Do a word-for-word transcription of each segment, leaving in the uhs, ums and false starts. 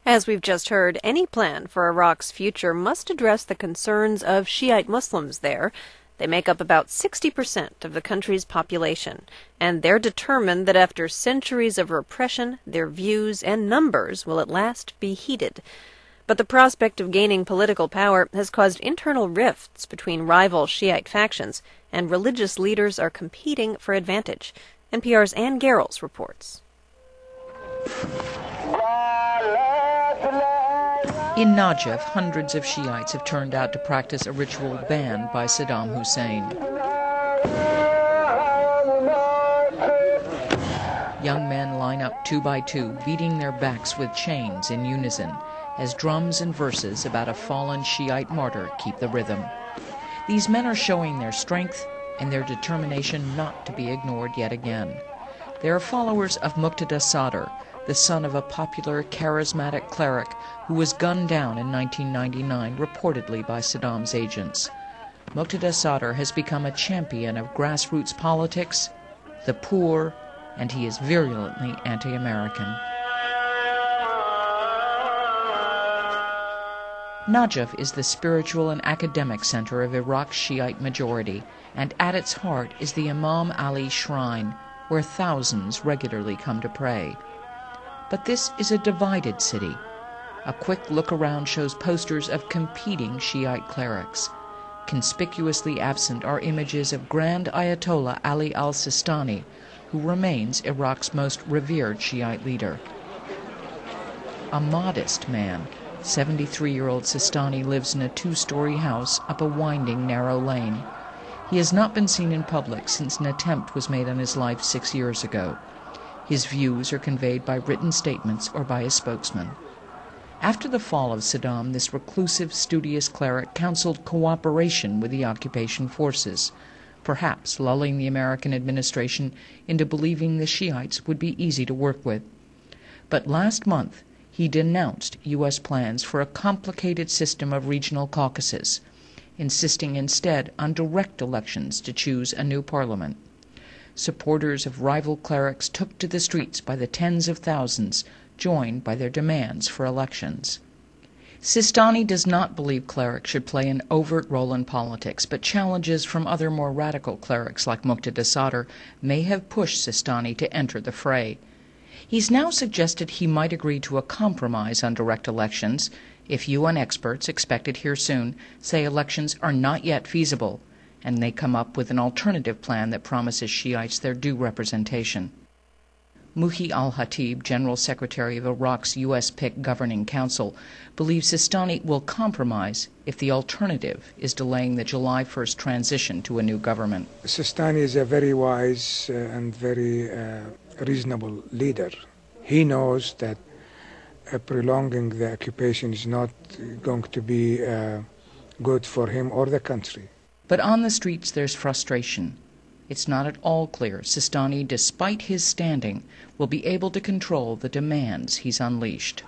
As we've just heard, any plan for Iraq's future must address the concerns of Shiite Muslims there. They make up about sixty percent of the country's population, and they're determined that after centuries of repression, their views and numbers will at last be heeded. But the prospect of gaining political power has caused internal rifts between rival Shiite factions, and religious leaders are competing for advantage. N P R's Ann Garrels reports. In Najaf, hundreds of Shiites have turned out to practice a ritual banned by Saddam Hussein. Young men line up two by two, beating their backs with chains in unison, as drums and verses about a fallen Shiite martyr keep the rhythm. These men are showing their strength and their determination not to be ignored yet again. They are followers of Muqtada Sadr, the son of a popular, charismatic cleric who was gunned down in nineteen ninety-nine, reportedly by Saddam's agents. Muqtada Sadr has become a champion of grassroots politics, the poor, and he is virulently anti-American. Najaf is the spiritual and academic center of Iraq's Shiite majority, and at its heart is the Imam Ali Shrine, where thousands regularly come to pray. But this is a divided city. A quick look around shows posters of competing Shiite clerics. Conspicuously absent are images of Grand Ayatollah Ali al-Sistani, who remains Iraq's most revered Shiite leader. A modest man, seventy-three-year-old Sistani lives in a two-story house up a winding, narrow lane. He has not been seen in public since an attempt was made on his life six years ago. His views are conveyed by written statements or by his spokesman. After the fall of Saddam, this reclusive, studious cleric counseled cooperation with the occupation forces, perhaps lulling the American administration into believing the Shiites would be easy to work with. But last month, he denounced U S plans for a complicated system of regional caucuses, insisting instead on direct elections to choose a new parliament. Supporters of rival clerics took to the streets by the tens of thousands, joined by their demands for elections. Sistani does not believe clerics should play an overt role in politics, but challenges from other more radical clerics like Muqtada Sadr may have pushed Sistani to enter the fray. He's now suggested he might agree to a compromise on direct elections if U N experts, expected here soon, say elections are not yet feasible, and they come up with an alternative plan that promises Shiites their due representation. Muhi al-Hatib, General Secretary of Iraq's U S-picked Governing Council, believes Sistani will compromise if the alternative is delaying the July first transition to a new government. Sistani is a very wise uh, and very uh, reasonable leader. He knows that uh, prolonging the occupation is not going to be uh, good for him or the country. But on the streets there's frustration. It's not at all clear Sistani, despite his standing, will be able to control the demands he's unleashed.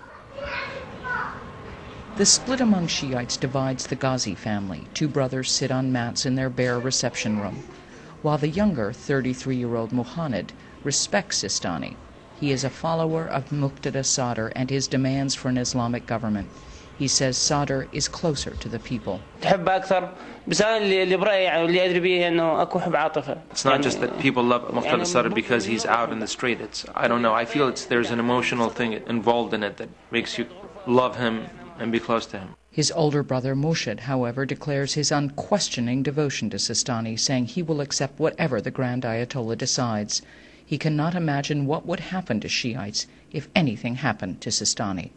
The split among Shiites divides the Ghazi family. Two brothers sit on mats in their bare reception room, while the younger, thirty-three-year-old Muhannad respects Sistani. He is a follower of Muqtada Sadr and his demands for an Islamic government. He says Sadr is closer to the people. It's not just that people love Muqtada Sadr because he's out in the street. It's, I don't know, I feel it's, there's an emotional thing involved in it that makes you love him and be close to him. His older brother Murshid, however, declares his unquestioning devotion to Sistani, saying he will accept whatever the Grand Ayatollah decides. He cannot imagine what would happen to Shiites if anything happened to Sistani.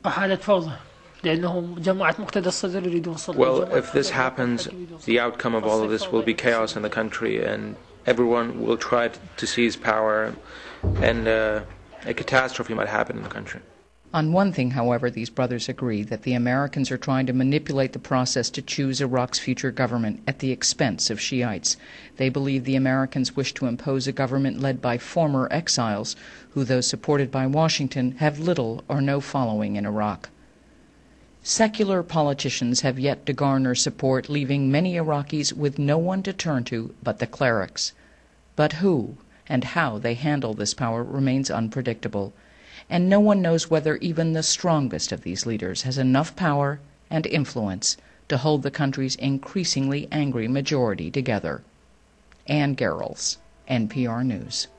Well, if this happens, the outcome of all of this will be chaos in the country, and everyone will try to seize power, and uh, a catastrophe might happen in the country. On one thing, however, these brothers agree, that the Americans are trying to manipulate the process to choose Iraq's future government at the expense of Shiites. They believe the Americans wish to impose a government led by former exiles, who, though supported by Washington, have little or no following in Iraq. Secular politicians have yet to garner support, leaving many Iraqis with no one to turn to but the clerics. But who and how they handle this power remains unpredictable. and no one knows whether even the strongest of these leaders has enough power and influence to hold the country's increasingly angry majority together. Ann Garrels, N P R News.